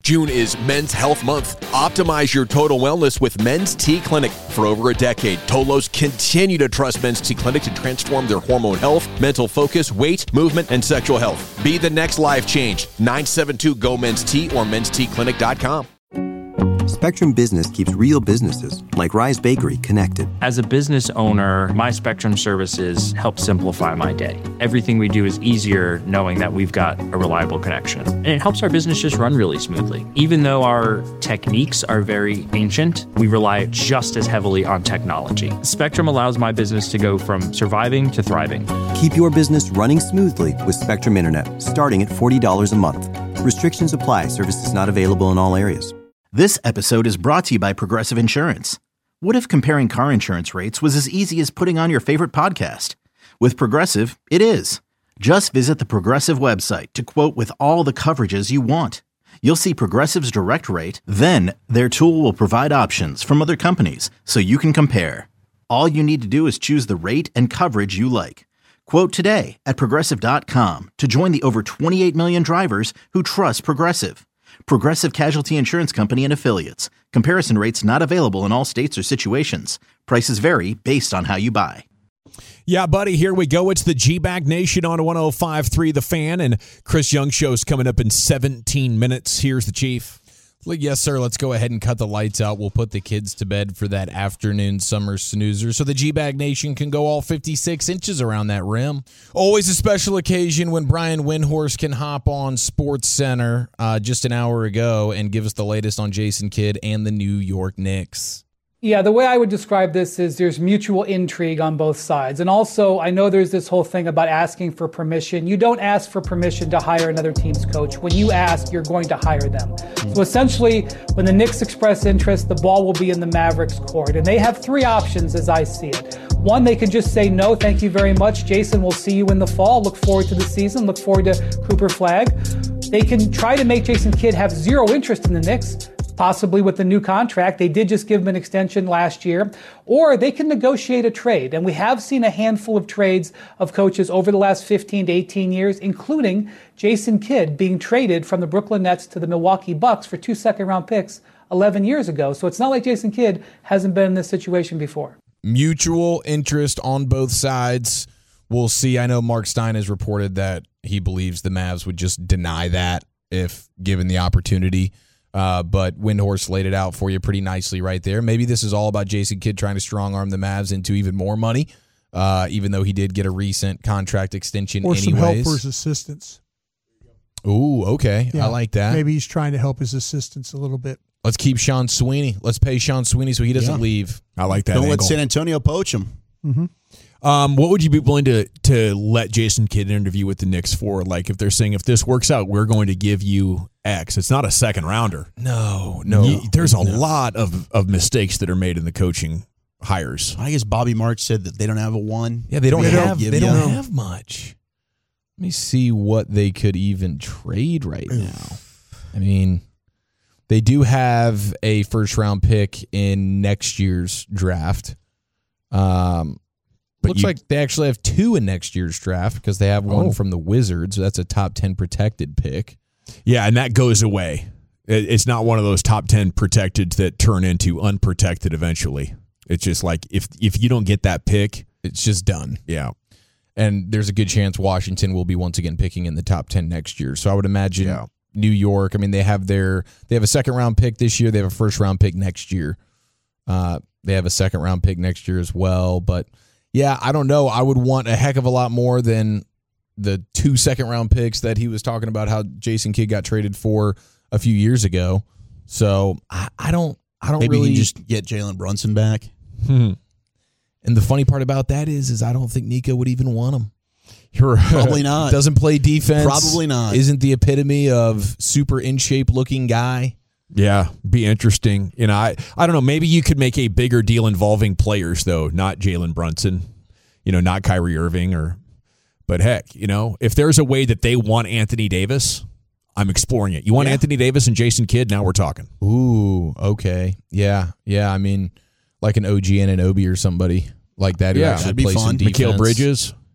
June is Men's Health Month. Optimize your total wellness with Men's T Clinic. For over a decade, Tolos continue to trust Men's T Clinic to transform their hormone health, mental focus, weight, movement, and sexual health. Be the next life change. 972-GO-MEN'S-T or mensteclinic.com. Spectrum Business keeps real businesses, like Rise Bakery, connected. As a business owner, my Spectrum services help simplify my day. Everything we do is easier knowing that we've got a reliable connection. And it helps our business just run really smoothly. Even though our techniques are very ancient, we rely just as heavily on technology. Spectrum allows my business to go from surviving to thriving. Keep your business running smoothly with Spectrum Internet, starting at $40 a month. Restrictions apply. Services not available in all areas. This episode is brought to you by Progressive Insurance. What if comparing car insurance rates was as easy as putting on your favorite podcast? With Progressive, it is. Just visit the Progressive website to quote with all the coverages you want. You'll see Progressive's direct rate, then their tool will provide options from other companies so you can compare. All you need to do is choose the rate and coverage you like. Quote today at Progressive.com to join the over 28 million drivers who trust Progressive. Progressive Casualty Insurance Company and Affiliates. Comparison rates not available in all states or situations. Prices vary based on how you buy. Yeah, buddy, here we go. It's the G-Bag Nation on 105.3 The Fan, and Chris Young Show's coming up in 17 minutes. Here's the Chief. Yes, sir. Let's go ahead and cut the lights out. We'll put the kids to bed for that afternoon summer snoozer so the G-Bag Nation can go all 56 inches around that rim. Always a special occasion when Brian Windhorst can hop on Sports Center just an hour ago and give us the latest on Jason Kidd and the New York Knicks. Yeah, the way I would describe this is there's mutual intrigue on both sides. And also, I know there's this whole thing about asking for permission. You don't ask for permission to hire another team's coach. When you ask, you're going to hire them. So essentially, when the Knicks express interest, the ball will be in the Mavericks' court. And they have three options as I see it. One, they can just say, no, thank you very much. Jason, we'll see you in the fall. Look forward to the season. Look forward to Cooper Flagg. They can try to make Jason Kidd have zero interest in the Knicks, possibly with the new contract. They did just give him an extension last year. Or they can negotiate a trade. And we have seen a handful of trades of coaches over the last 15 to 18 years, including Jason Kidd being traded from the Brooklyn Nets to the Milwaukee Bucks for 2 second-round picks 11 years ago. So it's not like Jason Kidd hasn't been in this situation before. Mutual interest on both sides. We'll see. I know Mark Stein has reported that he believes the Mavs would just deny that if given the opportunity. But Windhorst laid it out for you pretty nicely right there. Maybe this is all about Jason Kidd trying to strong-arm the Mavs into even more money, even though he did get a recent contract extension or anyways. some help for his assistants. Ooh, okay. Yeah, I like that. Maybe he's trying to help his assistants a little bit. Let's keep Sean Sweeney. Let's pay Sean Sweeney so he doesn't leave. I like that. Don't let San Antonio poach him. Mm-hmm. What would you be willing to let Jason Kidd interview with the Knicks for? Like, if they're saying, if this works out, we're going to give you X. It's not a second rounder. No. There's a lot of mistakes that are made in the coaching hires. I guess Bobby Marks said that they don't have a one. Yeah, they don't have much. Let me see what they could even trade right now. I mean, they do have a first-round pick in next year's draft. Looks like they actually have two in next year's draft because they have one from the Wizards. So that's a top 10 protected pick. Yeah, and that goes away. It's not one of those top 10 protected that turn into unprotected eventually. It's just like if you don't get that pick, it's just done. Yeah. And there's a good chance Washington will be once again picking in the top 10 next year. So I would imagine New York, I mean, they have a second-round pick this year. They have a first-round pick next year. They have a second-round pick next year as well. But, yeah, I don't know. I would want a heck of a lot more than the 2 second-round picks that he was talking about how Jason Kidd got traded for a few years ago. So I don't Maybe really you just get Jalen Brunson back. And the funny part about that is I don't think Nico would even want him. Probably not. Doesn't play defense. Probably not. Isn't the epitome of super in shape looking guy. Yeah, be interesting. You know, I don't know. Maybe you could make a bigger deal involving players though, not Jalen Brunson. You know, not Kyrie Irving but heck, you know, if there's a way that they want Anthony Davis, I'm exploring it. You want Anthony Davis and Jason Kidd? Now we're talking. Ooh, okay. Yeah. I mean, like an OG and an Obi or somebody like that. Yeah, actually that'd be plays fun. some defense. Mikal Bridges.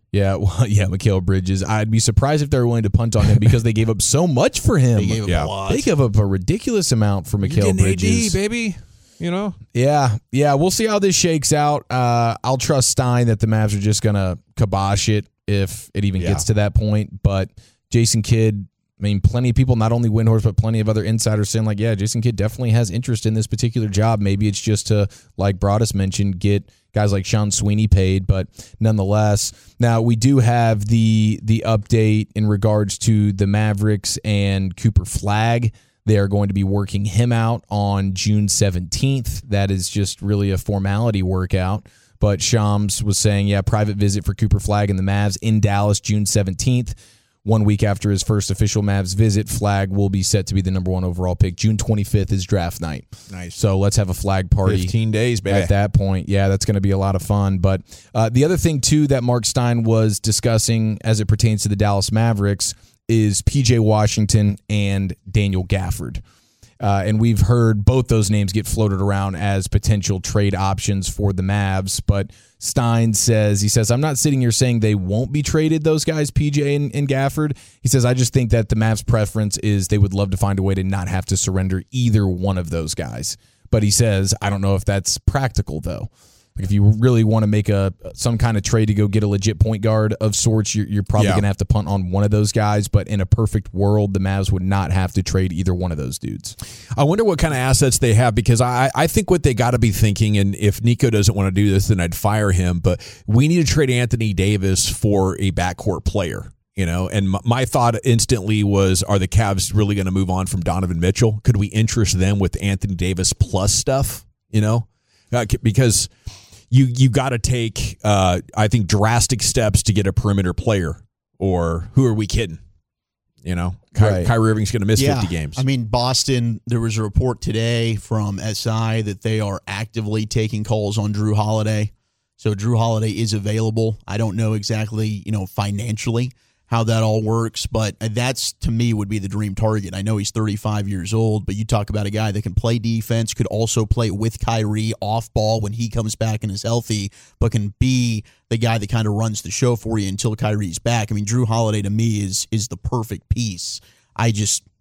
Yeah, well, yeah, Mikal Bridges. I'd be surprised if they were willing to punt on him because they gave up so much for him. They gave up a lot. They gave up a ridiculous amount for Mikal Bridges. AD, baby. You know? Yeah, we'll see how this shakes out. I'll trust Stein that the Mavs are just going to kibosh it if it even gets to that point. But Jason Kidd, I mean, plenty of people, not only Windhorst, but plenty of other insiders saying, like, yeah, Jason Kidd definitely has interest in this particular job. Maybe it's just to, like Broadus mentioned, get guys like Sean Sweeney paid, but nonetheless. Now, we do have the update in regards to the Mavericks and Cooper Flagg. They are going to be working him out on June 17th. That is just really a formality workout. But Shams was saying, private visit for Cooper Flagg and the Mavs in Dallas, June 17th. 1 week after his first official Mavs visit, Flagg will be set to be the number 1 overall pick. June 25th is draft night. Nice. So let's have a Flagg party. 15 days, baby. At that point. Yeah, that's going to be a lot of fun. But the other thing, too, that Mark Stein was discussing as it pertains to the Dallas Mavericks is P.J. Washington and Daniel Gafford. And we've heard both those names get floated around as potential trade options for the Mavs. But Stein says, I'm not sitting here saying they won't be traded, those guys, PJ and Gafford. He says, I just think that the Mavs' preference is they would love to find a way to not have to surrender either one of those guys. But he says, I don't know if that's practical, though. Like if you really want to make some kind of trade to go get a legit point guard of sorts, you're probably going to have to punt on one of those guys. But in a perfect world, the Mavs would not have to trade either one of those dudes. I wonder what kind of assets they have, because I think what they got to be thinking, and if Nico doesn't want to do this, then I'd fire him. But we need to trade Anthony Davis for a backcourt player. You know, and my thought instantly was, are the Cavs really going to move on from Donovan Mitchell? Could we interest them with Anthony Davis plus stuff? You know, because you got to take, I think, drastic steps to get a perimeter player, or who are we kidding? You know, Kyrie Irving's going to miss 50 games. I mean, Boston, there was a report today from SI that they are actively taking calls on Drew Holiday. So Drew Holiday is available. I don't know exactly, financially how that all works, but that's, to me, would be the dream target. I know he's 35 years old, but you talk about a guy that can play defense, could also play with Kyrie off ball when he comes back and is healthy, but can be the guy that kind of runs the show for you until Kyrie's back. I mean, Drew Holiday to me is the perfect piece. What's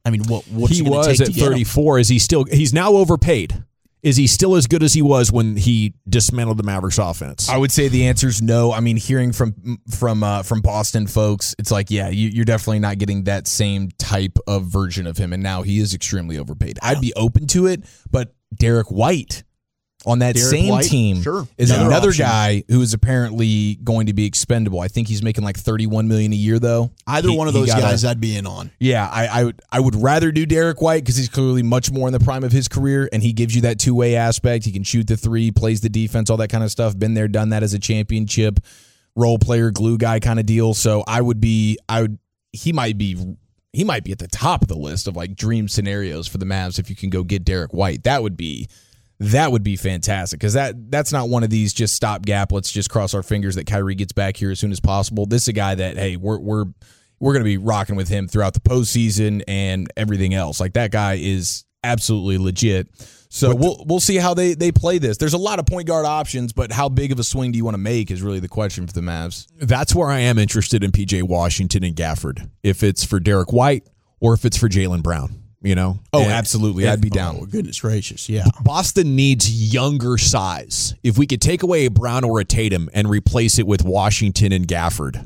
he was at 34? Is he still? He's now overpaid. Is he still as good as he was when he dismantled the Mavericks offense? I would say the answer is no. I mean, hearing from Boston folks, it's like, you're definitely not getting that same type of version of him, and now he is extremely overpaid. I'd be open to it, but Derek White on that same team is another guy who is apparently going to be expendable. I think he's making like $31 million a year, though. Either one of those guys I'd be in on. Yeah, I would rather do Derek White because he's clearly much more in the prime of his career, and he gives you that two-way aspect. He can shoot the three, plays the defense, all that kind of stuff. Been there, done that as a championship role player, glue guy kind of deal. So he might be at the top of the list of like dream scenarios for the Mavs if you can go get Derek White. That would be fantastic, because that's not one of these just stopgap, let's just cross our fingers that Kyrie gets back here as soon as possible. This is a guy that, hey, we're going to be rocking with him throughout the postseason and everything else. Like, that guy is absolutely legit. So we'll see how they play this. There's a lot of point guard options, but how big of a swing do you want to make is really the question for the Mavs. That's where I am interested in P.J. Washington and Gafford, if it's for Derek White or if it's for Jaylen Brown. Absolutely. I'd be down. Oh, goodness gracious, yeah. Boston needs younger size. If we could take away a Brown or a Tatum and replace it with Washington and Gafford,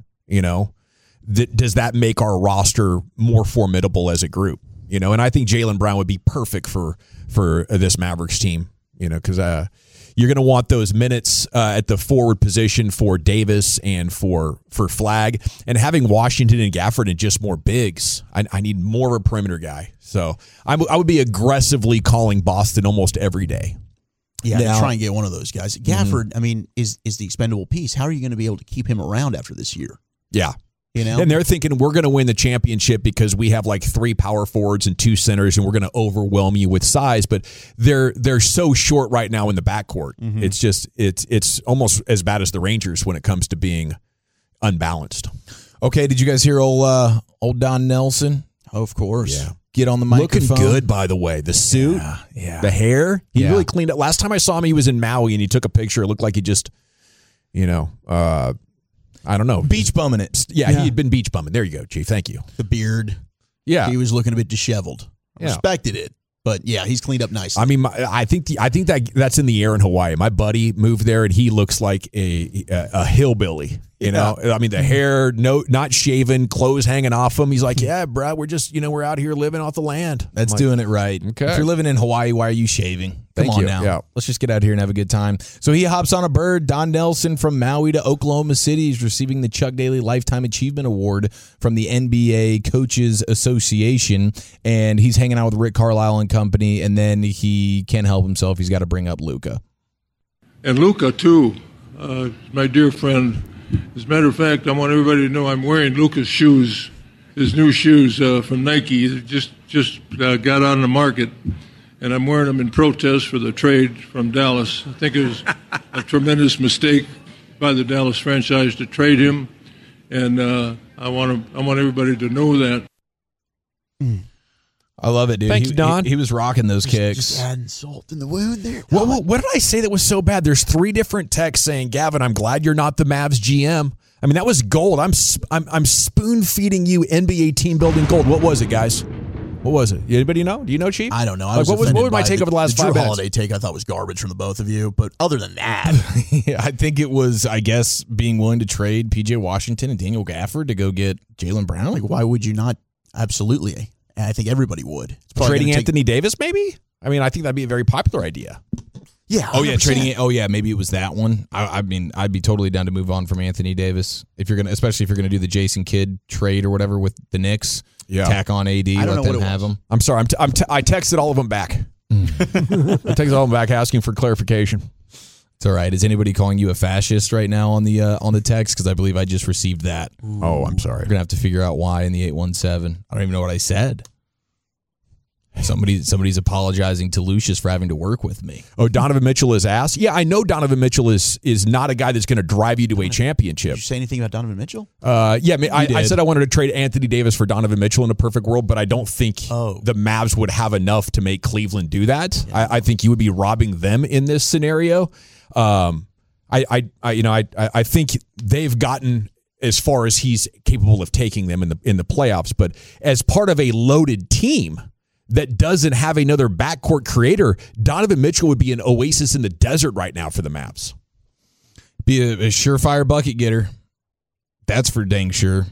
does that make our roster more formidable as a group? And I think Jaylen Brown would be perfect for this Mavericks team, because you're going to want those minutes at the forward position for Davis and for Flagg, and having Washington and Gafford and just more bigs. I need more of a perimeter guy. So I would be aggressively calling Boston almost every day. Yeah, to try and get one of those guys. Gafford, is the expendable piece. How are you going to be able to keep him around after this year? Yeah. And they're thinking we're going to win the championship because we have like 3 power forwards and 2 centers, and we're going to overwhelm you with size. But they're so short right now in the backcourt. Mm-hmm. It's just it's almost as bad as the Rangers when it comes to being unbalanced. Okay, did you guys hear old Don Nelson? Oh, of course. Yeah. Get on the microphone. Looking good, by the way. The suit, the hair. He really cleaned up. Last time I saw him, he was in Maui, and he took a picture. It looked like he just, I don't know. Beach bumming it. Yeah, he'd been beach bumming. There you go, Chief. Thank you. The beard. Yeah. He was looking a bit disheveled. I respected it. But yeah, he's cleaned up nicely. I mean, I think that's in the air in Hawaii. My buddy moved there, and he looks like a hillbilly. You know, I mean, the hair, not shaven, clothes hanging off him. He's like, yeah, bro, we're just, we're out here living off the land. That's doing it right. Okay. If you're living in Hawaii, why are you shaving? Come on now. Yeah. Let's just get out here and have a good time. So he hops on a bird. Don Nelson from Maui to Oklahoma City is receiving the Chuck Daly Lifetime Achievement Award from the NBA Coaches Association. And he's hanging out with Rick Carlisle and company. And then he can't help himself. He's got to bring up Luka. And Luka, too, my dear friend. As a matter of fact, I want everybody to know I'm wearing Luka's shoes, his new shoes from Nike. They just got on the market, and I'm wearing them in protest for the trade from Dallas. I think it was a tremendous mistake by the Dallas franchise to trade him, and I want everybody to know that. I love it, dude. Thank you, Don. He was rocking those kicks. Just adding salt in the wound there. What did I say that was so bad? There's 3 different texts saying, Gavin, I'm glad you're not the Mavs GM. I mean, that was gold. I'm spoon feeding you NBA team building gold. What was it, guys? What was it? Anybody know? Do you know, Chief? I don't know. What was my take over the last 5 minutes? Drew Holiday take I thought was garbage from the both of you, but other than that, I think it was, I guess, being willing to trade PJ Washington and Daniel Gafford to go get Jaylen Brown. like, why would you not? Absolutely. And I think everybody would. Trading Anthony Davis, maybe? I mean, I think that'd be a very popular idea. Yeah. 100%. Oh yeah, trading it. Oh yeah, maybe it was that one. I mean, I'd be totally down to move on from Anthony Davis especially if you're gonna do the Jason Kidd trade or whatever with the Knicks. Yeah. Tack on AD, let them have him. I'm sorry. I texted all of them back. I texted all of them back asking for clarification. It's all right. Is anybody calling you a fascist right now on the text? Because I believe I just received that. Ooh. Oh, I'm sorry. We're gonna have to figure out why in the 817. I don't even know what I said. Somebody's apologizing to Lucius for having to work with me. Oh, Donovan Mitchell is ass? Yeah, I know Donovan Mitchell is not a guy that's going to drive you to a championship. Did you say anything about Donovan Mitchell? Yeah, I said I wanted to trade Anthony Davis for Donovan Mitchell in a perfect world, but I don't think the Mavs would have enough to make Cleveland do that. Yeah. I think you would be robbing them in this scenario. I think they've gotten as far as he's capable of taking them in the playoffs, but as part of a loaded team that doesn't have another backcourt creator, Donovan Mitchell would be an oasis in the desert right now for the Mavs. Be a surefire bucket getter. That's for dang sure.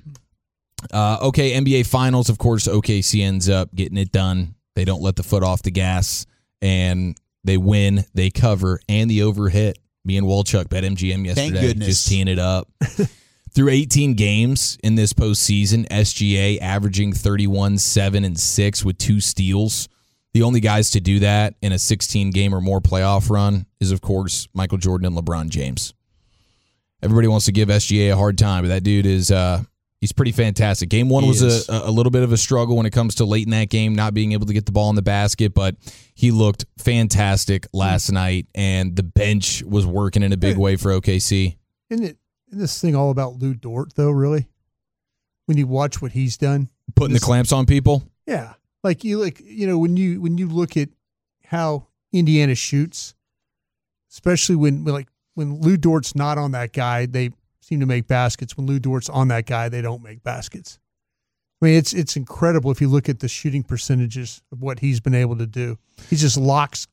Okay, NBA Finals, of course, OKC ends up getting it done. They don't let the foot off the gas, and they win, they cover, and the overhit. Me and Wolchuk bet MGM yesterday. Thank goodness. Just teeing it up. Through 18 games in this postseason, SGA averaging 31, 7, and 6 with 2 steals. The only guys to do that in a 16-game or more playoff run is, of course, Michael Jordan and LeBron James. Everybody wants to give SGA a hard time, but that dude is he's pretty fantastic. Game 1 was a little bit of a struggle when it comes to late in that game, not being able to get the ball in the basket, but he looked fantastic last night, and the bench was working in a big way for OKC. Isn't this thing all about Lou Dort, though, really? When you watch what he's done? Putting the clamps on people? Yeah. When you look at how Indiana shoots, especially when Lou Dort's not on that guy, they seem to make baskets. When Lou Dort's on that guy, they don't make baskets. I mean, it's incredible if you look at the shooting percentages of what he's been able to do. He just locks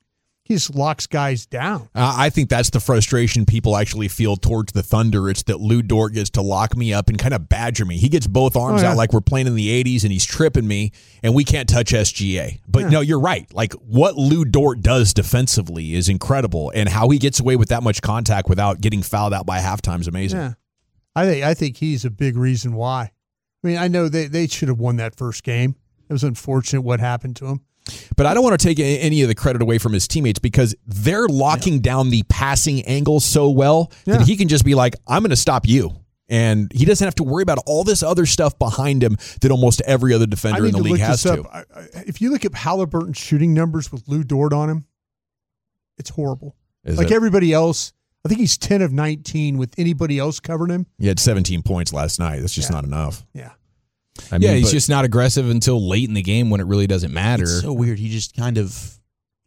guys down. I think that's the frustration people actually feel towards the Thunder. It's that Lou Dort gets to lock me up and kind of badger me. He gets both arms out like we're playing in the 80s, and he's tripping me, and we can't touch SGA. But no, you're right. Like, what Lou Dort does defensively is incredible, and how he gets away with that much contact without getting fouled out by halftime is amazing. Yeah. I think he's a big reason why. I mean, I know they should have won that first game. It was unfortunate what happened to him. But I don't want to take any of the credit away from his teammates because they're locking down the passing angle so well that he can just be like, I'm going to stop you. And he doesn't have to worry about all this other stuff behind him that almost every other defender in the league has to. If you look at Halliburton's shooting numbers with Lou Dort on him, it's horrible. Everybody else, I think he's 10 of 19 with anybody else covering him. He had 17 points last night. That's just not enough. Yeah. He's just not aggressive until late in the game when it really doesn't matter. It's so weird. He just kind of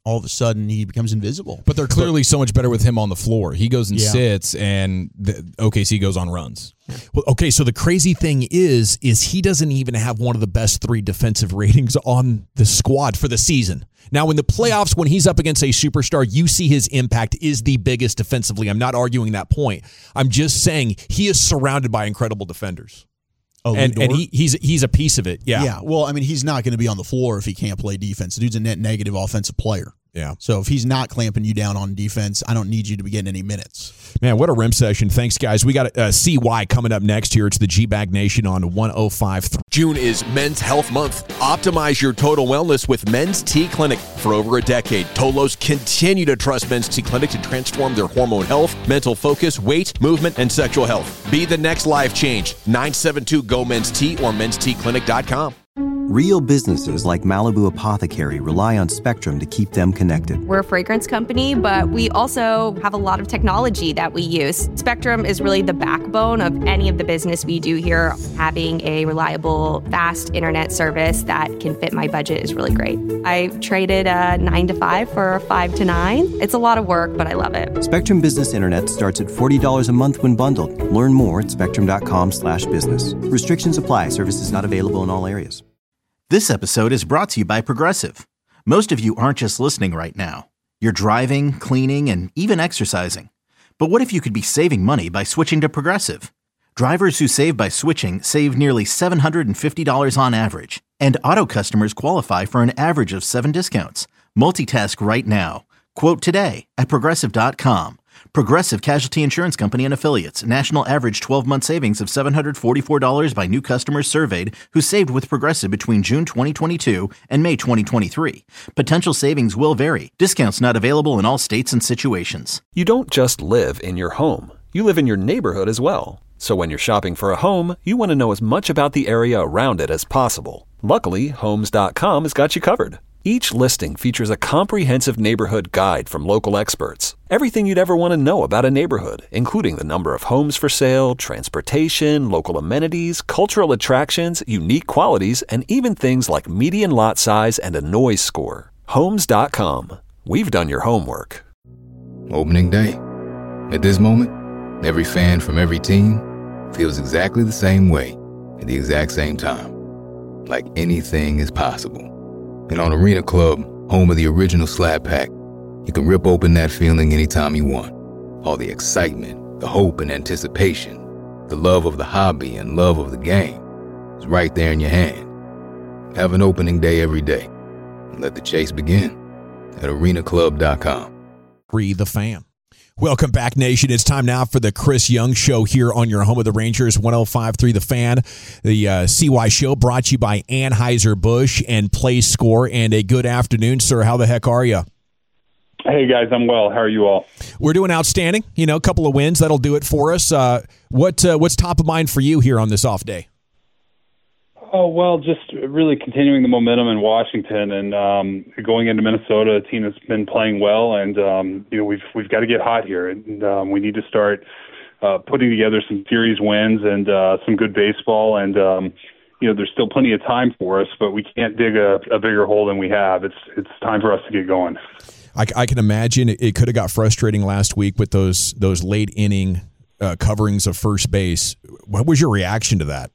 all of a sudden he becomes invisible. But they're clearly so much better with him on the floor. He goes and sits, and OKC goes on runs. Well, okay, so the crazy thing is he doesn't even have one of the best 3 defensive ratings on the squad for the season. Now, in the playoffs, when he's up against a superstar, you see his impact is the biggest defensively. I'm not arguing that point. I'm just saying he is surrounded by incredible defenders. Oh, and he's a piece of it. Yeah. Yeah. Well, I mean, he's not going to be on the floor if he can't play defense. The dude's a net negative offensive player. Yeah. So if he's not clamping you down on defense, I don't need you to be getting any minutes. Man, what a rim session. Thanks, guys. We got CY coming up next here. It's the G-Bag Nation on 105.3. June is Men's Health Month. Optimize your total wellness with Men's T Clinic. For over a decade, Tolos continue to trust Men's T Clinic to transform their hormone health, mental focus, weight, movement, and sexual health. Be the next life change. 972-GO-MEN'S-T or menstclinic.com. Real businesses like Malibu Apothecary rely on Spectrum to keep them connected. We're a fragrance company, but we also have a lot of technology that we use. Spectrum is really the backbone of any of the business we do here. Having a reliable, fast internet service that can fit my budget is really great. I traded a 9 to 5 for a 5 to 9. It's a lot of work, but I love it. Spectrum Business Internet starts at $40 a month when bundled. Learn more at spectrum.com/business. Restrictions apply. Services not available in all areas. This episode is brought to you by Progressive. Most of you aren't just listening right now. You're driving, cleaning, and even exercising. But what if you could be saving money by switching to Progressive? Drivers who save by switching save nearly $750 on average. And auto customers qualify for an average of 7 discounts. Multitask right now. Quote today at Progressive.com. Progressive Casualty Insurance Company and Affiliates. National average 12-month savings of $744 by new customers surveyed who saved with Progressive between June 2022 and May 2023. Potential savings will vary. Discounts not available in all states and situations. You don't just live in your home. You live in your neighborhood as well. So when you're shopping for a home, you want to know as much about the area around it as possible. Luckily, Homes.com has got you covered. Each listing features a comprehensive neighborhood guide from local experts. Everything you'd ever want to know about a neighborhood, including the number of homes for sale, transportation, local amenities, cultural attractions, unique qualities, and even things like median lot size and a noise score. Homes.com. We've done your homework. Opening day. At this moment, every fan from every team feels exactly the same way at the exact same time. Like anything is possible. And on Arena Club, home of the original Slab Pack, you can rip open that feeling anytime you want. All the excitement, the hope and anticipation, the love of the hobby and love of the game is right there in your hand. Have an opening day every day. And let the chase begin at arenaclub.com. Free the fan. Welcome back, Nation. It's time now for the Chris Young Show here on your home of the Rangers, 105.3 The Fan. The CY Show brought to you by Anheuser-Busch and PlayScore. And a good afternoon, sir. How the heck are you? Hey, guys. I'm well. How are you all? We're doing outstanding. You know, a couple of wins. That'll do it for us. What's top of mind for you here on this off day? Oh, well, just really continuing the momentum in Washington and going into Minnesota, a team that's been playing well, and we've got to get hot here, and we need to start putting together some series wins and some good baseball, and there's still plenty of time for us, but we can't dig a bigger hole than we have. It's time for us to get going. I can imagine it could have got frustrating last week with those late inning coverings of first base. What was your reaction to that?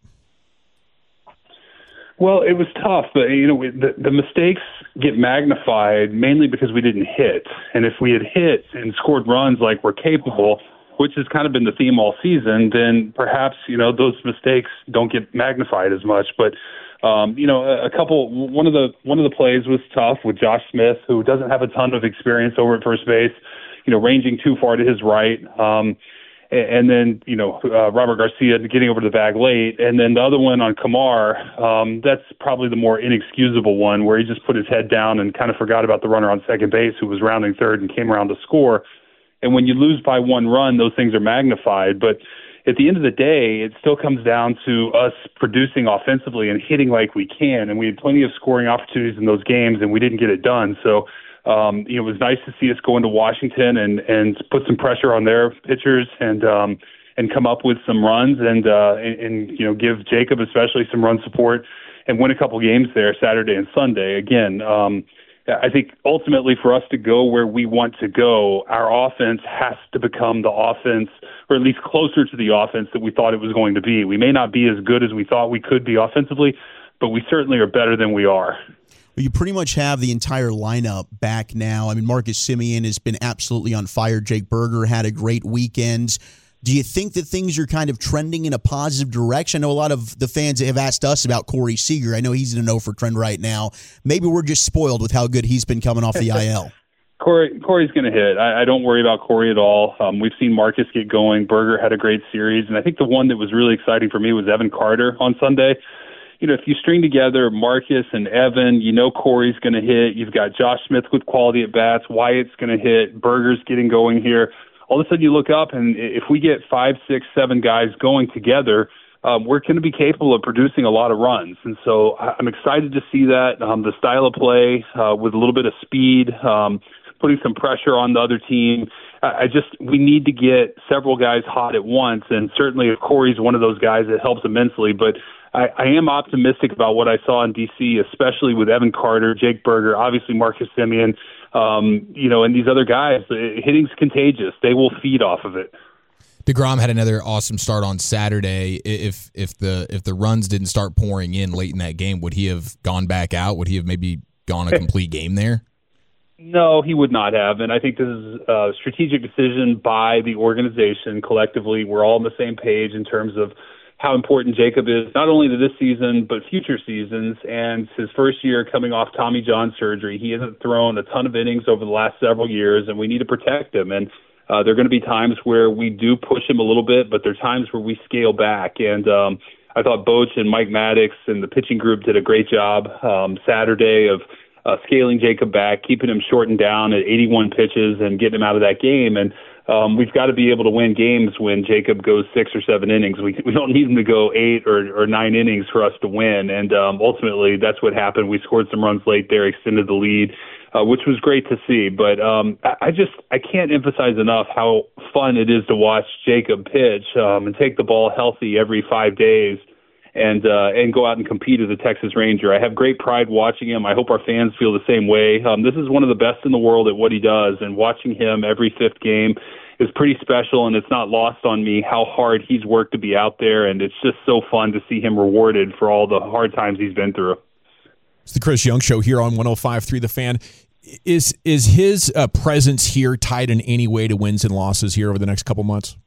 Well, it was tough, but the mistakes get magnified mainly because we didn't hit. And if we had hit and scored runs like we're capable, which has kind of been the theme all season, then perhaps those mistakes don't get magnified as much. But one of the plays was tough with Josh Smith, who doesn't have a ton of experience over at first base, ranging too far to his right. And then, Robert Garcia getting over to the bag late. And then the other one on Kamar, that's probably the more inexcusable one, where he just put his head down and kind of forgot about the runner on second base who was rounding third and came around to score. And when you lose by one run, those things are magnified. But at the end of the day, it still comes down to us producing offensively and hitting like we can. And we had plenty of scoring opportunities in those games, and we didn't get it done. So, it was nice to see us go into Washington and put some pressure on their pitchers and come up with some runs and give Jacob especially some run support and win a couple games there Saturday and Sunday. Again, I think ultimately for us to go where we want to go, our offense has to become the offense, or at least closer to the offense that we thought it was going to be. We may not be as good as we thought we could be offensively, but we certainly are better than we are. You pretty much have the entire lineup back now. I mean, Marcus Semien has been absolutely on fire. Jake Berger had a great weekend. Do you think that things are kind of trending in a positive direction? I know a lot of the fans have asked us about Corey Seager. I know he's in a no for trend right now. Maybe we're just spoiled with how good he's been coming off the IL. Corey's going to hit. I don't worry about Corey at all. We've seen Marcus get going. Berger had a great series. And I think the one that was really exciting for me was Evan Carter on Sunday. You know, if you string together Marcus and Evan, you know Corey's going to hit. You've got Josh Smith with quality at bats. Wyatt's going to hit. Berger's getting going here. All of a sudden you look up, and if we get 5, 6, 7 guys going together, we're going to be capable of producing a lot of runs. And so I'm excited to see that. The style of play with a little bit of speed, putting some pressure on the other team. We need to get several guys hot at once, and certainly if Corey's one of those guys, it helps immensely. But I am optimistic about what I saw in D.C., especially with Evan Carter, Jake Berger, obviously Marcus Semien, and these other guys. Hitting's contagious. They will feed off of it. DeGrom had another awesome start on Saturday. If the runs didn't start pouring in late in that game, would he have gone back out? Would he have maybe gone a complete game there? No, he would not have. And I think this is a strategic decision by the organization collectively. We're all on the same page in terms of how important Jacob is, not only to this season, but future seasons. And his first year coming off Tommy John surgery, he hasn't thrown a ton of innings over the last several years, and we need to protect him. And there are going to be times where we do push him a little bit, but there are times where we scale back. And I thought Boch and Mike Maddox and the pitching group did a great job Saturday of scaling Jacob back, keeping him shortened down at 81 pitches and getting him out of that game. And we've got to be able to win games when Jacob goes 6 or 7 innings. We don't need him to go 8 or 9 innings for us to win. And ultimately, that's what happened. We scored some runs late there, extended the lead, which was great to see. But I can't emphasize enough how fun it is to watch Jacob pitch and take the ball healthy every 5 days and go out and compete as a Texas Ranger. I have great pride watching him. I hope our fans feel the same way. This is one of the best in the world at what he does, and watching him every 5th game is pretty special, and it's not lost on me how hard he's worked to be out there, and it's just so fun to see him rewarded for all the hard times he's been through. It's the Chris Young Show here on 105.3 The Fan. Is his presence here tied in any way to wins and losses here over the next couple months?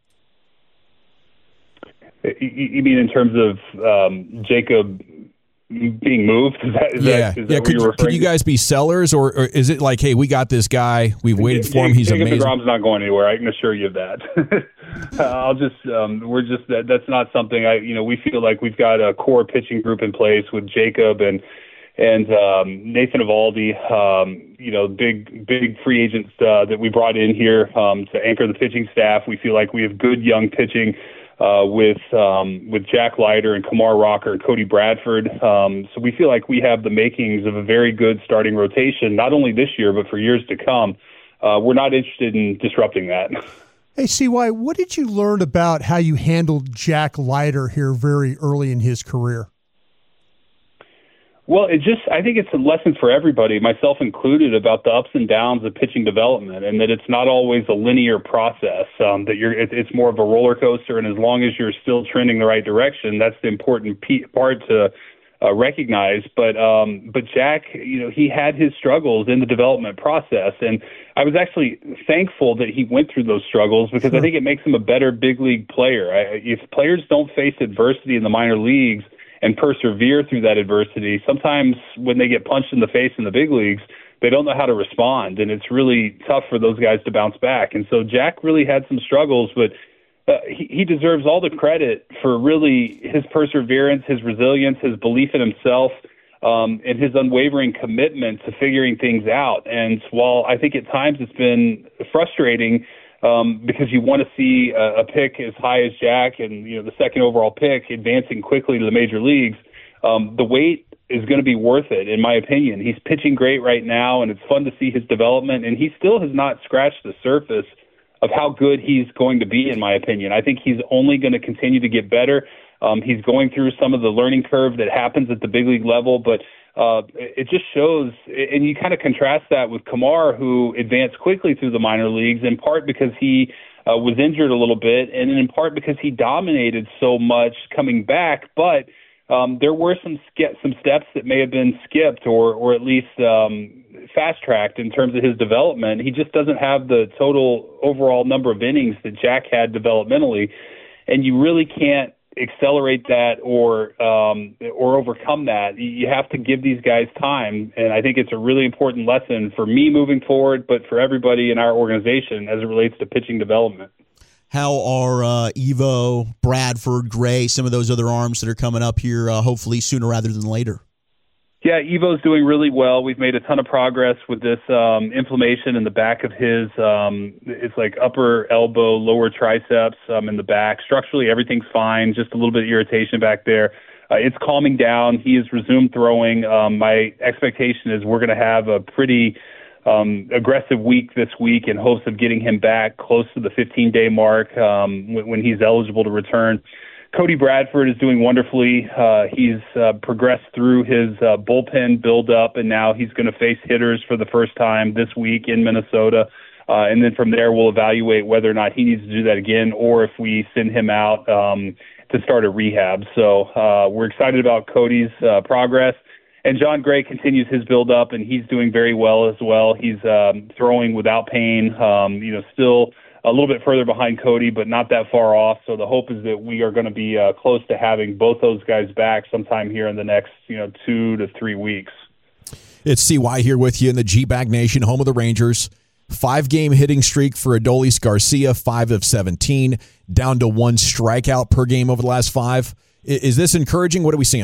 You mean in terms of Jacob being moved? Is that what you're referring could you guys be sellers, or is it like, hey, we got this guy, we've waited for him, he's Jacob amazing? DeGrom's not going anywhere. I can assure you of that. That's not something we feel like we've got a core pitching group in place with Jacob and Nathan Eovaldi, big free agents that we brought in here to anchor the pitching staff. We feel like we have good young pitching with Jack Leiter and Kumar Rocker and Cody Bradford. So we feel like we have the makings of a very good starting rotation, not only this year, but for years to come. We're not interested in disrupting that. Hey, CY, what did you learn about how you handled Jack Leiter here very early in his career? Well, I think it's a lesson for everybody, myself included, about the ups and downs of pitching development, and that it's not always a linear process. It's more of a roller coaster, and as long as you're still trending the right direction, that's the important part to recognize. But Jack, he had his struggles in the development process, and I was actually thankful that he went through those struggles because I think it makes him a better big league player. If players don't face adversity in the minor leagues and persevere through that adversity, sometimes when they get punched in the face in the big leagues, they don't know how to respond, and it's really tough for those guys to bounce back. And so Jack really had some struggles, but he deserves all the credit for really his perseverance, his resilience, his belief in himself, and his unwavering commitment to figuring things out. And while I think at times it's been frustrating because you want to see a pick as high as Jack and the second overall pick advancing quickly to the major leagues, the wait is going to be worth it, in my opinion. He's pitching great right now, and it's fun to see his development, and he still has not scratched the surface of how good he's going to be, in my opinion. I think he's only going to continue to get better. He's going through some of the learning curve that happens at the big league level, but it just shows, and you kind of contrast that with Kamar, who advanced quickly through the minor leagues, in part because he was injured a little bit, and in part because he dominated so much coming back. But there were some steps that may have been skipped or at least fast-tracked in terms of his development. He just doesn't have the total overall number of innings that Jack had developmentally, and you really can't accelerate that or overcome that. You have to give these guys time, and I think it's a really important lesson for me moving forward, but for everybody in our organization as it relates to pitching development. How are Evo, Bradford, Gray, some of those other arms that are coming up here, hopefully sooner rather than later? Yeah, Evo's doing really well. We've made a ton of progress with this inflammation in the back of his, it's like upper elbow, lower triceps in the back. Structurally, everything's fine, just a little bit of irritation back there. It's calming down. He has resumed throwing. My expectation is we're going to have a pretty aggressive week this week in hopes of getting him back close to the 15-day mark when he's eligible to return. Cody Bradford is doing wonderfully. He's progressed through his bullpen buildup, and now he's going to face hitters for the first time this week in Minnesota. And then from there, we'll evaluate whether or not he needs to do that again or if we send him out to start a rehab. So we're excited about Cody's progress. And John Gray continues his buildup, and he's doing very well as well. He's throwing without pain, still a little bit further behind Cody, but not that far off. So the hope is that we are going to be close to having both those guys back sometime here in the next 2 to 3 weeks. It's CY here with you in the G-Bag Nation, home of the Rangers. 5-game hitting streak for Adolis Garcia, 5 of 17, down to 1 strikeout per game over the last 5. Is this encouraging? What are we seeing?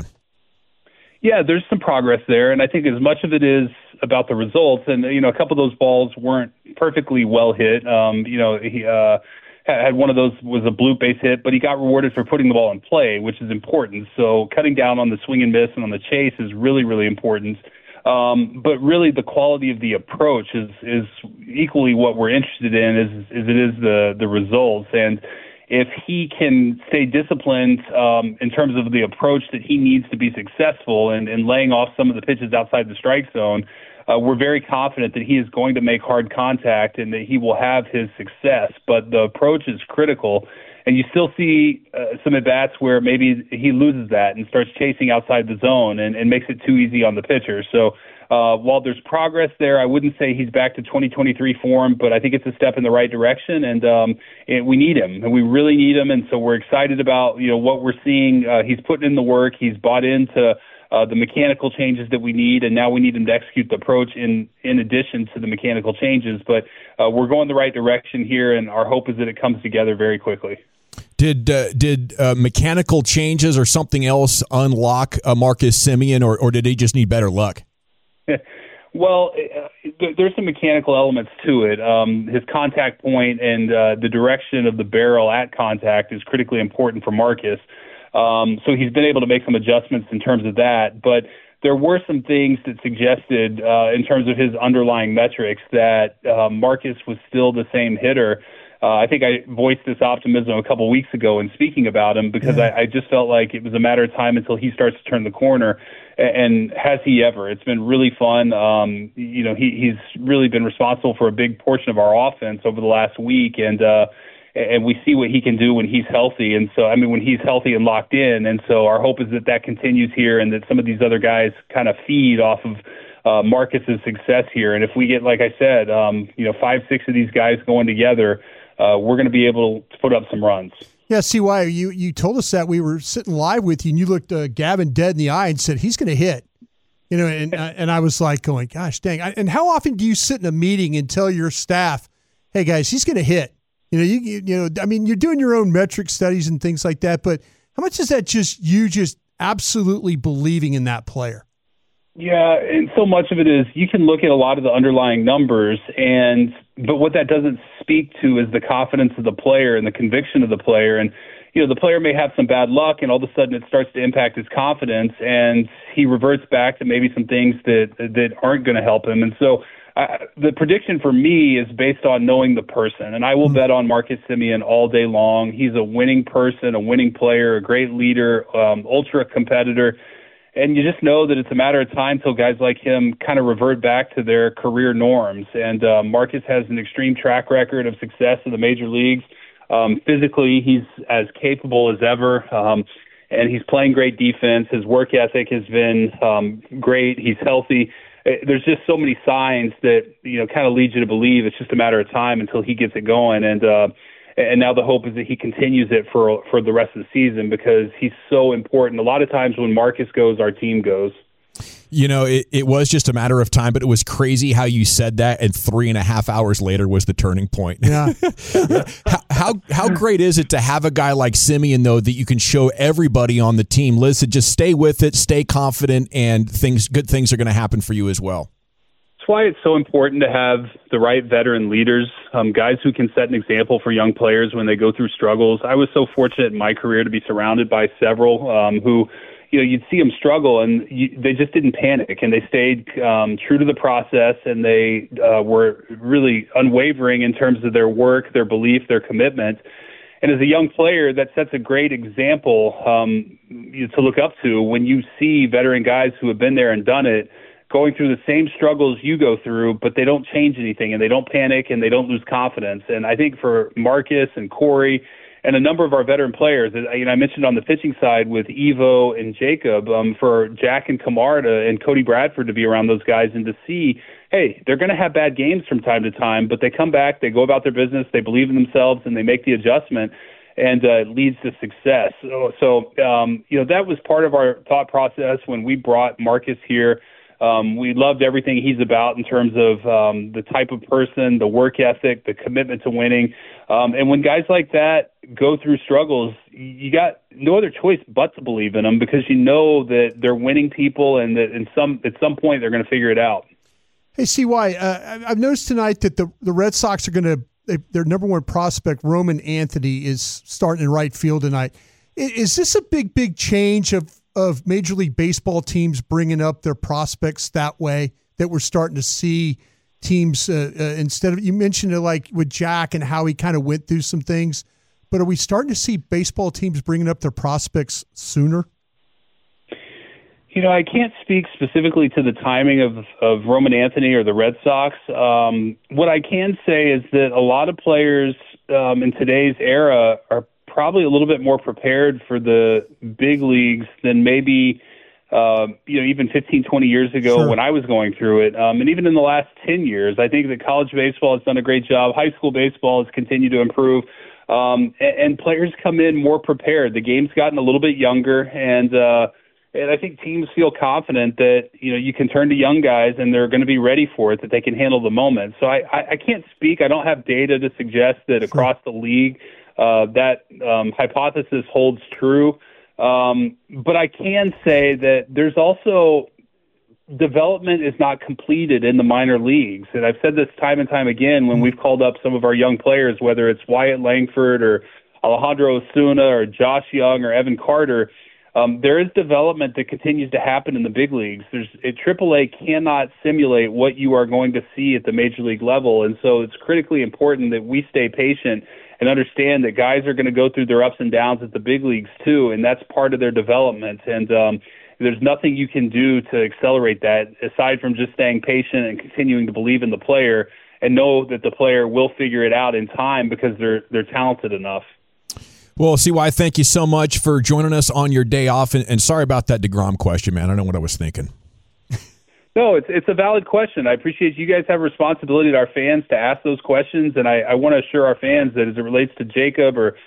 Yeah, there's some progress there, and I think as much of it is about the results, and a couple of those balls weren't perfectly well hit. He had one of those was a bloop base hit, but he got rewarded for putting the ball in play, which is important. So cutting down on the swing and miss and on the chase is really, really important. But really, the quality of the approach is equally what we're interested in as it is the results. And if he can stay disciplined in terms of the approach that he needs to be successful and laying off some of the pitches outside the strike zone, we're very confident that he is going to make hard contact and that he will have his success. But the approach is critical, and you still see some at-bats where maybe he loses that and starts chasing outside the zone and makes it too easy on the pitcher. So while there's progress there, I wouldn't say he's back to 2023 form, but I think it's a step in the right direction, and we need him, and we really need him, and so we're excited about what we're seeing. He's putting in the work. He's bought into the mechanical changes that we need, and now we need him to execute the approach in addition to the mechanical changes. But we're going the right direction here, and our hope is that it comes together very quickly. Did mechanical changes or something else unlock Marcus Semien, or did he just need better luck? Well, there's some mechanical elements to it. His contact point and the direction of the barrel at contact is critically important for Marcus. So he's been able to make some adjustments in terms of that. But there were some things that suggested in terms of his underlying metrics that Marcus was still the same hitter. I think I voiced this optimism a couple weeks ago in speaking about him because I just felt like it was a matter of time until he starts to turn the corner. And has he ever? It's been really fun. He's really been responsible for a big portion of our offense over the last week, and we see what he can do when he's healthy. And so, when he's healthy and locked in. And so our hope is that continues here and that some of these other guys kind of feed off of Marcus's success here. And if we get, like I said, 5-6 of these guys going together, we're going to be able to put up some runs. Yeah, CY, you told us that we were sitting live with you, and you looked Gavin dead in the eye and said, he's going to hit. And I was like going, gosh, dang. And how often do you sit in a meeting and tell your staff, hey, guys, he's going to hit? You're doing your own metric studies and things like that, but how much is that just you just absolutely believing in that player? Yeah, and so much of it is you can look at a lot of the underlying numbers, but what that doesn't speak to is the confidence of the player and the conviction of the player. And the player may have some bad luck, and all of a sudden it starts to impact his confidence, and he reverts back to maybe some things that aren't going to help him. And so the prediction for me is based on knowing the person, and I will bet on Marcus Semien all day long. He's a winning person, a winning player, a great leader, ultra competitor. And you just know that it's a matter of time till guys like him kind of revert back to their career norms. And Marcus has an extreme track record of success in the major leagues. Physically, he's as capable as ever, and he's playing great defense. His work ethic has been great. He's healthy. There's just so many signs that, kind of lead you to believe it's just a matter of time until he gets it going. And now the hope is that he continues it for the rest of the season, because he's so important. A lot of times when Marcus goes, our team goes. It was just a matter of time, but it was crazy how you said that, and 3.5 hours later was the turning point. Yeah. How great is it to have a guy like Semien, though, that you can show everybody on the team, listen, just stay with it, stay confident, and good things are going to happen for you as well. That's why it's so important to have the right veteran leaders, guys who can set an example for young players when they go through struggles. I was so fortunate in my career to be surrounded by several who, you'd see them struggle, and they just didn't panic, and they stayed true to the process, and they were really unwavering in terms of their work, their belief, their commitment. And as a young player, that sets a great example to look up to when you see veteran guys who have been there and done it, going through the same struggles you go through, but they don't change anything, and they don't panic, and they don't lose confidence. And I think for Marcus and Corey and a number of our veteran players, I mentioned on the pitching side with Evo and Jacob, for Jack and Camarda and Cody Bradford to be around those guys and to see, hey, they're going to have bad games from time to time, but they come back, they go about their business, they believe in themselves, and they make the adjustment, and it leads to success. So that was part of our thought process when we brought Marcus here. We loved everything he's about in terms of the type of person, the work ethic, the commitment to winning. And when guys like that go through struggles, you got no other choice but to believe in them, because you know that they're winning people, and that at some point they're going to figure it out. Hey, CY, I've noticed tonight that the Red Sox are going to their number one prospect, Roman Anthony, is starting in right field tonight. Is this a big change of Major League Baseball teams bringing up their prospects that way, that we're starting to see teams instead of, you mentioned it like with Jack and how he kind of went through some things, but are we starting to see baseball teams bringing up their prospects sooner? I can't speak specifically to the timing of Roman Anthony or the Red Sox. What I can say is that a lot of players in today's era are probably a little bit more prepared for the big leagues than maybe, even 15, 20 years ago when I was going through it. And even in the last 10 years, I think that college baseball has done a great job. High school baseball has continued to improve. And players come in more prepared. The game's gotten a little bit younger, and I think teams feel confident that, you can turn to young guys and they're going to be ready for it, that they can handle the moment. So I can't speak. I don't have data to suggest that across the league that hypothesis holds true. But I can say that there's also development is not completed in the minor leagues. And I've said this time and time again when we've called up some of our young players, whether it's Wyatt Langford or Alejandro Osuna or Josh Young or Evan Carter. There is development that continues to happen in the big leagues. AAA cannot simulate what you are going to see at the major league level. And so it's critically important that we stay patient and understand that guys are going to go through their ups and downs at the big leagues too, and that's part of their development. And there's nothing you can do to accelerate that aside from just staying patient and continuing to believe in the player and know that the player will figure it out in time because they're talented enough. Well, CY, thank you so much for joining us on your day off, and sorry about that DeGrom question, man. I don't know what I was thinking. No, it's a valid question. I appreciate you guys have a responsibility to our fans to ask those questions, and I want to assure our fans that as it relates to Jacob or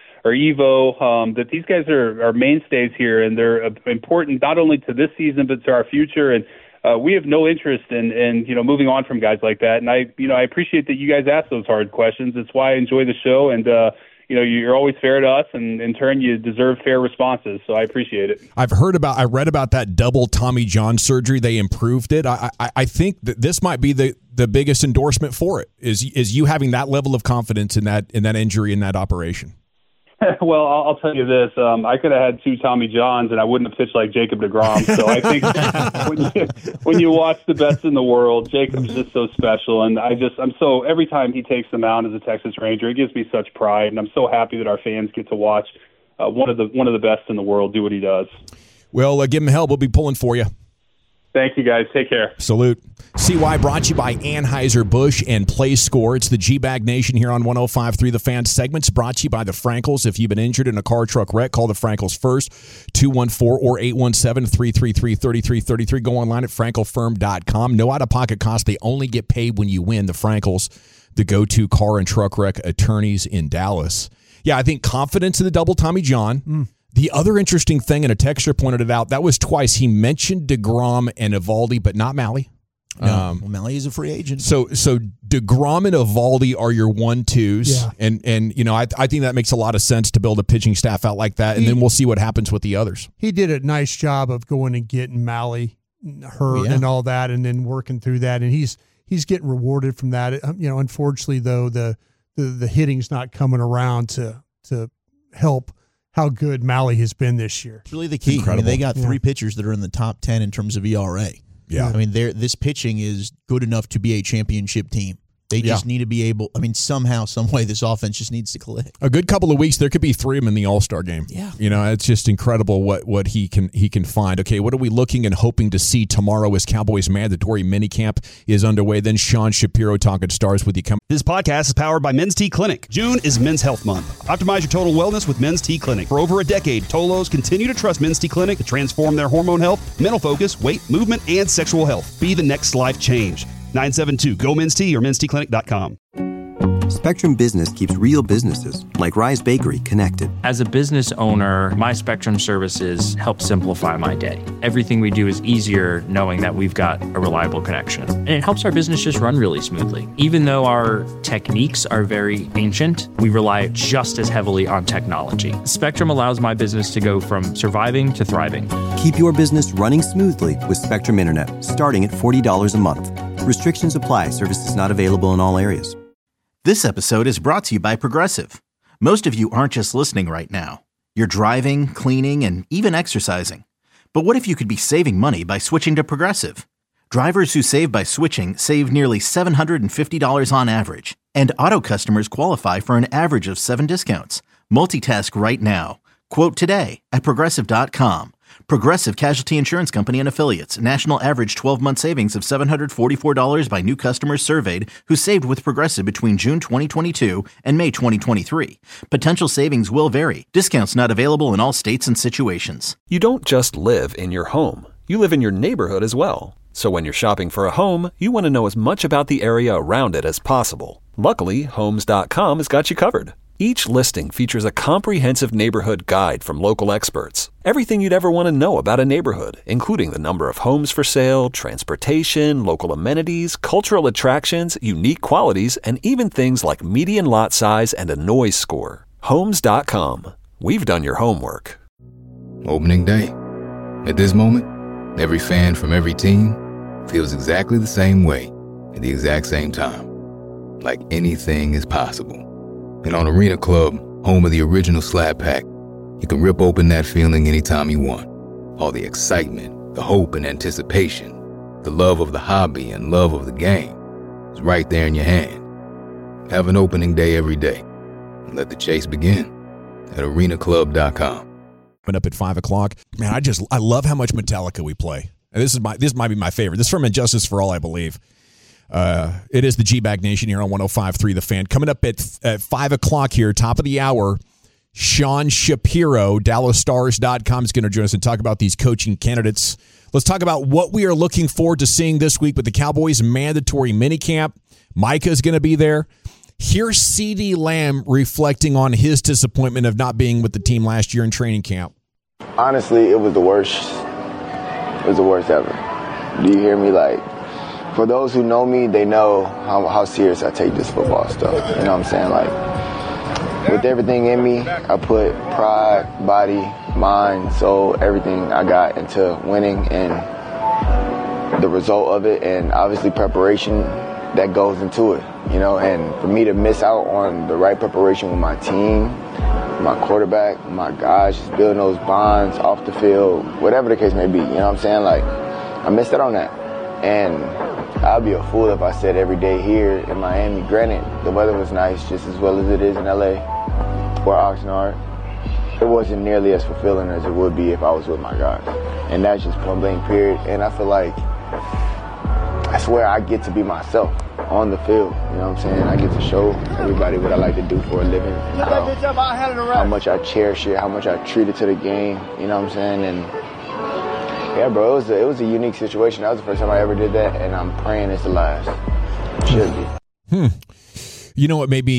Evo, that these guys are mainstays here, and they're important not only to this season but to our future. And we have no interest in moving on from guys like that. And I appreciate that you guys ask those hard questions. It's why I enjoy the show, and you're always fair to us, and in turn, you deserve fair responses. So I appreciate it. I read about that double Tommy John surgery. They improved it. I think that this might be the biggest endorsement for it. Is you having that level of confidence in that injury, in that operation? Well, I'll tell you this. I could have had 2 Tommy Johns, and I wouldn't have pitched like Jacob deGrom. So I think when you watch the best in the world, Jacob's just so special. And every time he takes the mound as a Texas Ranger, it gives me such pride. And I'm so happy that our fans get to watch one of the best in the world do what he does. Well, give him help. We'll be pulling for you. Thank you, guys. Take care. Salute. CY brought to you by Anheuser-Busch and PlayScore. It's the G-Bag Nation here on 105.3 The Fan. Segments brought to you by the Frankels. If you've been injured in a car truck wreck, call the Frankels first, 214 or 817-333-3333. Go online at frankelfirm.com. No out-of-pocket cost. They only get paid when you win. The Frankels, the go-to car and truck wreck attorneys in Dallas. Yeah, I think confidence in the double Tommy John. The other interesting thing, and a texter pointed it out, that was twice. He mentioned DeGrom and Eovaldi, but not Mahle. Well, Mahle is a free agent. So DeGrom and Eovaldi are your 1-2s. Yeah. And you know, I think that makes a lot of sense to build a pitching staff out like that, and then we'll see what happens with the others. He did a nice job of going and getting Mahle hurt and all that, and then working through that, and he's getting rewarded from that. You know, unfortunately, though, the hitting's not coming around to help how good Mahle has been this year. It's really the key. I mean, they got three pitchers that are in the top 10 in terms of ERA. Yeah. I mean, this pitching is good enough to be a championship team. They just need to be able, I mean, somehow, some way, this offense just needs to click. A good couple of weeks, there could be three of them in the All-Star game. Yeah. You know, it's just incredible what he can find. Okay, what are we looking and hoping to see tomorrow as Cowboys mandatory minicamp is underway? Then Sean Shapiro talking Stars with you. This podcast is powered by Men's T Clinic. June is Men's Health Month. Optimize your total wellness with Men's T Clinic. For over a decade, Tolos continue to trust Men's T Clinic to transform their hormone health, mental focus, weight, movement, and sexual health. Be the next life change. 972-GO-MEN'S-T or menstclinic.com. Spectrum Business keeps real businesses like Rise Bakery connected. As a business owner, my Spectrum services help simplify my day. Everything we do is easier knowing that we've got a reliable connection. And it helps our business just run really smoothly. Even though our techniques are very ancient, we rely just as heavily on technology. Spectrum allows my business to go from surviving to thriving. Keep your business running smoothly with Spectrum Internet, starting at $40 a month. Restrictions apply. Services not available in all areas. This episode is brought to you by Progressive. Most of you aren't just listening right now. You're driving, cleaning, and even exercising. But what if you could be saving money by switching to Progressive? Drivers who save by switching save nearly $750 on average. And auto customers qualify for an average of 7 discounts. Multitask right now. Quote today at Progressive.com. Progressive Casualty Insurance Company and Affiliates. National average 12-month savings of $744 by new customers surveyed who saved with Progressive between June 2022 and May 2023. Potential savings will vary. Discounts not available in all states and situations. You don't just live in your home. You live in your neighborhood as well. So when you're shopping for a home, you want to know as much about the area around it as possible. Luckily, Homes.com has got you covered. Each listing features a comprehensive neighborhood guide from local experts. Everything you'd ever want to know about a neighborhood, including the number of homes for sale, transportation, local amenities, cultural attractions, unique qualities, and even things like median lot size and a noise score. Homes.com. We've done your homework. Opening day. At this moment, every fan from every team feels exactly the same way at the exact same time. Like anything is possible. And on Arena Club, home of the original Slab Pack, you can rip open that feeling anytime you want. All the excitement, the hope and anticipation, the love of the hobby and love of the game is right there in your hand. Have an opening day every day. And let the chase begin at arenaclub.com. Coming up at 5 o'clock. Man, I love how much Metallica we play. And this might be my favorite. This is from Injustice for All, I believe. It is the G-Bag Nation here on 105.3 The Fan. Coming up at 5 o'clock here, top of the hour, Sean Shapiro, DallasStars.com is going to join us and talk about these coaching candidates. Let's talk about what we are looking forward to seeing this week with the Cowboys mandatory minicamp. Micah is going to be there. Here's CeeDee Lamb reflecting on his disappointment of not being with the team last year in training camp. Honestly, it was the worst. It was the worst ever. Do you hear me? Like, for those who know me, they know how serious I take this football stuff. You know what I'm saying? Like, with everything in me, I put pride, body, mind, soul, everything I got into winning and the result of it, and obviously preparation that goes into it, you know. And for me to miss out on the right preparation with my team, my quarterback, my guys, just building those bonds off the field, whatever the case may be, you know what I'm saying? Like, I missed out on that. And I'd be a fool if I said every day here in Miami. Granted, the weather was nice just as well as it is in LA or Oxnard. it wasn't nearly as fulfilling as it would be if I was with my guys. And that's just point blank period. And I feel like that's where I get to be myself on the field. You know what I'm saying? I get to show everybody what I like to do for a living, and how much I cherish it, how much I treat it to the game. You know what I'm saying? And yeah, bro, it was a unique situation. That was the first time I ever did that, and I'm praying it's the last. It should be. You know what made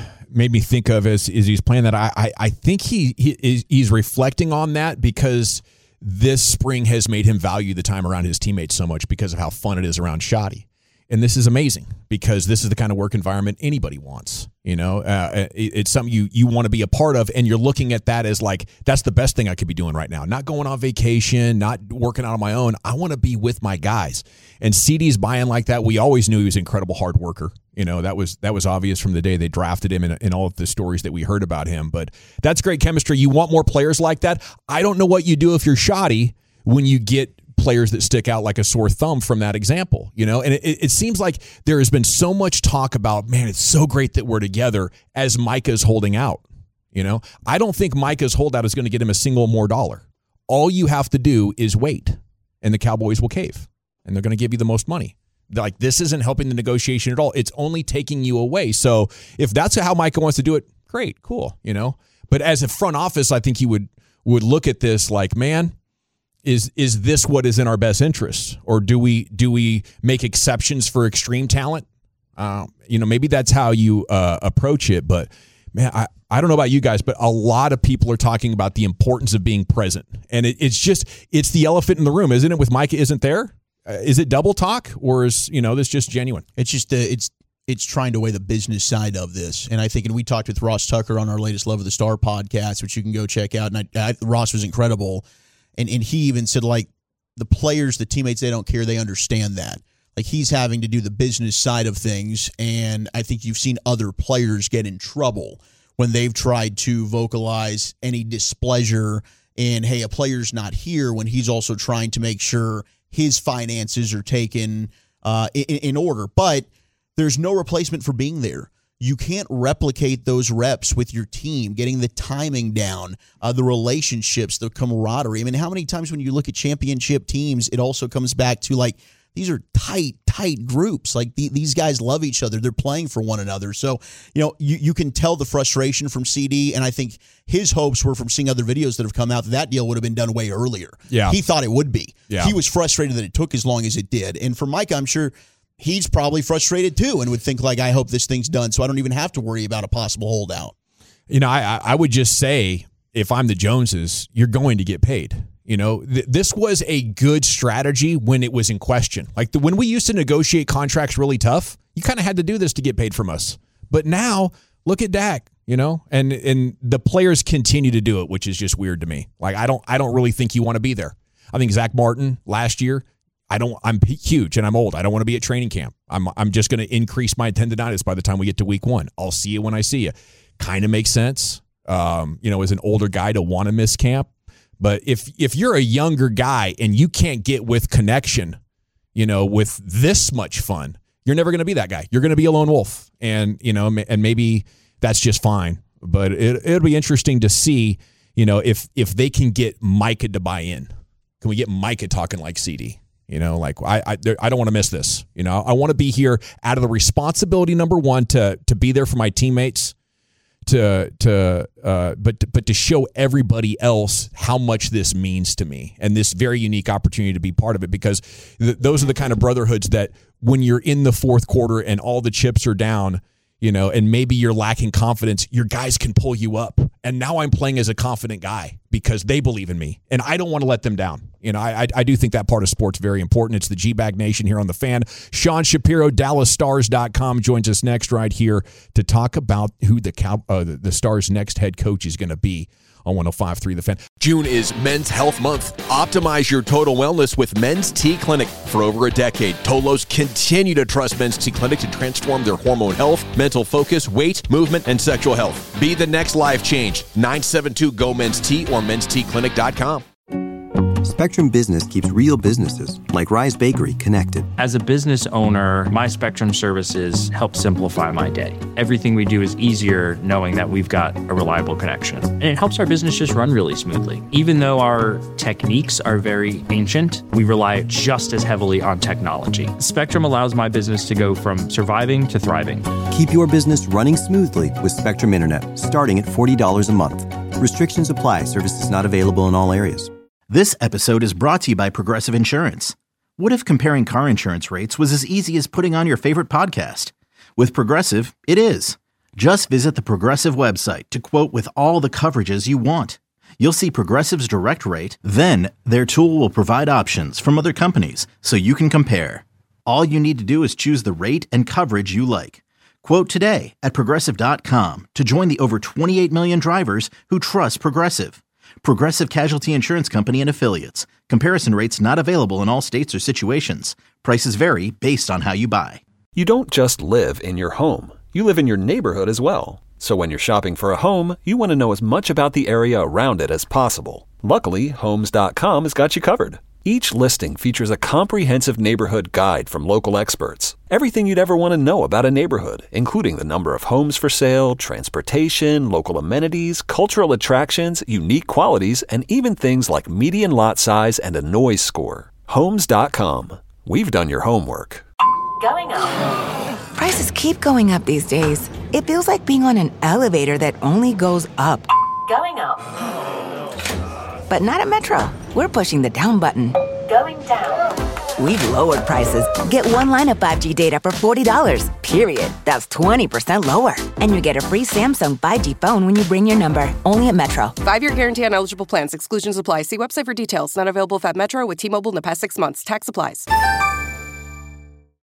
me think of is he's playing that. I think he's reflecting on that because this spring has made him value the time around his teammates so much because of how fun it is around Shotty. And this is amazing because this is the kind of work environment anybody wants. You know, it's something you want to be a part of, and you're looking at that as like, that's the best thing I could be doing right now. Not going on vacation, not working out on my own. I want to be with my guys. And CD's buying like that. We always knew he was an incredible hard worker. You know, that was obvious from the day they drafted him in all of the stories that we heard about him. But that's great chemistry. You want more players like that. I don't know what you do if you're Shotty when you get players that stick out like a sore thumb from that example, you know? And it seems like there has been so much talk about, man, it's so great that we're together as Micah's holding out, you know? I don't think Micah's holdout is going to get him a single more dollar. All you have to do is wait, and the Cowboys will cave, and they're going to give you the most money. Like, this isn't helping the negotiation at all. It's only taking you away. So if that's how Micah wants to do it, great, cool, you know? But as a front office, I think he would look at this like, man, is this what is in our best interest, or do we make exceptions for extreme talent? You know, maybe that's how you approach it. But man, I don't know about you guys, but a lot of people are talking about the importance of being present, and it's the elephant in the room, isn't it? With Micah isn't there. Is it double talk, or is this just genuine? It's just it's trying to weigh the business side of this, and I think, and we talked with Ross Tucker on our latest Love of the Star podcast, which you can go check out. And Ross was incredible. And he even said, like, the players, the teammates, they don't care. They understand that. Like, he's having to do the business side of things, and I think you've seen other players get in trouble when they've tried to vocalize any displeasure in, hey, a player's not here, when he's also trying to make sure his finances are taken in order. But there's no replacement for being there. You can't replicate those reps with your team, getting the timing down, the relationships, the camaraderie. I mean, how many times when you look at championship teams, it also comes back to, like, these are tight groups. Like, these guys love each other. They're playing for one another. So, you can tell the frustration from CD, and I think his hopes were, from seeing other videos that have come out, that deal would have been done way earlier. Yeah. He thought it would be. Yeah. He was frustrated that it took as long as it did. And for Micah, I'm sure he's probably frustrated too, and would think, like, I hope this thing's done so I don't even have to worry about a possible holdout. You know, I would just say, if I'm the Joneses, you're going to get paid. You know, this was a good strategy when it was in question. Like, when we used to negotiate contracts really tough, you kind of had to do this to get paid from us. But now, look at Dak, you know, and the players continue to do it, which is just weird to me. Like, I don't really think you want to be there. I think Zach Martin last year, I'm huge and I'm old. I don't want to be at training camp. I'm just going to increase my tendonitis by the time we get to week 1. I'll see you when I see you. Kind of makes sense, as an older guy to want to miss camp. But if you're a younger guy and you can't get with connection, with this much fun, you're never going to be that guy. You're going to be a lone wolf, and maybe that's just fine. But it'll be interesting to see, if they can get Micah to buy in. Can we get Micah talking like CD? I don't want to miss this. I want to be here out of the responsibility, number one, to be there for my teammates, but to show everybody else how much this means to me, and this very unique opportunity to be part of it, because those are the kind of brotherhoods that when you're in the fourth quarter and all the chips are down, and maybe you're lacking confidence, your guys can pull you up. And now I'm playing as a confident guy because they believe in me, and I don't want to let them down. I do think that part of sport's very important. It's the G-Bag Nation here on The Fan. Sean Shapiro, DallasStars.com, joins us next right here to talk about who the Stars' next head coach is going to be on 105.3 The Fan. June is Men's Health Month. Optimize your total wellness with Men's T Clinic. For over a decade, Tolos continue to trust Men's T Clinic to transform their hormone health, mental focus, weight, movement, and sexual health. Be the next life change. 972-GO-MEN'S-T or mensteclinic.com. Spectrum Business keeps real businesses, like Rise Bakery, connected. As a business owner, my Spectrum services help simplify my day. Everything we do is easier knowing that we've got a reliable connection. And it helps our business just run really smoothly. Even though our techniques are very ancient, we rely just as heavily on technology. Spectrum allows my business to go from surviving to thriving. Keep your business running smoothly with Spectrum Internet, starting at $40 a month. Restrictions apply. Services not available in all areas. This episode is brought to you by Progressive Insurance. What if comparing car insurance rates was as easy as putting on your favorite podcast? With Progressive, it is. Just visit the Progressive website to quote with all the coverages you want. You'll see Progressive's direct rate, then their tool will provide options from other companies so you can compare. All you need to do is choose the rate and coverage you like. Quote today at Progressive.com to join the over 28 million drivers who trust Progressive. Progressive Casualty Insurance Company and Affiliates. Comparison rates not available in all states or situations. Prices vary based on how you buy. You don't just live in your home. You live in your neighborhood as well. So when you're shopping for a home, you want to know as much about the area around it as possible. Luckily, Homes.com has got you covered. Each listing features a comprehensive neighborhood guide from local experts. Everything you'd ever want to know about a neighborhood, including the number of homes for sale, transportation, local amenities, cultural attractions, unique qualities, and even things like median lot size and a noise score. Homes.com. We've done your homework. Going up. Prices keep going up these days. It feels like being on an elevator that only goes up. Going up. But not at Metro. We're pushing the down button. Going down. We've lowered prices. Get one line of 5G data for $40, period. That's 20% lower. And you get a free Samsung 5G phone when you bring your number. Only at Metro. 5-year guarantee on eligible plans. Exclusions apply. See website for details. Not available at Metro with T-Mobile in the past 6 months. Tax applies.